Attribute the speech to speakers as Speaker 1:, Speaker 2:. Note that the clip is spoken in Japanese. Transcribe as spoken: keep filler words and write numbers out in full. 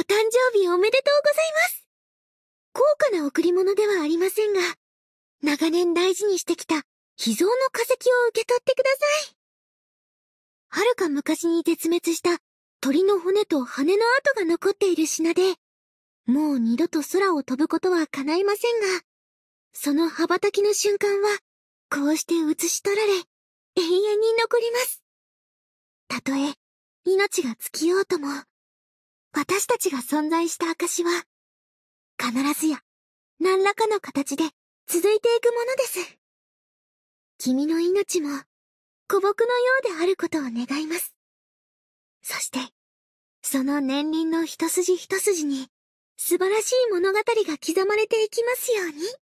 Speaker 1: 誕生日おめでとうございます。高価な贈り物ではありませんが、長年大事にしてきた秘蔵の化石を受け取ってください。はるか昔に絶滅した鳥の骨と羽の跡が残っている品で、もう二度と空を飛ぶことは叶いませんが、その羽ばたきの瞬間は、こうして写し取られ、永遠に残ります。たとえ、命が尽きようとも、私たちが存在した証は、必ずや、何らかの形で続いていくものです。君の命も、古木のようであることを願います。そして、その年輪の一筋一筋に、素晴らしい物語が刻まれていきますように。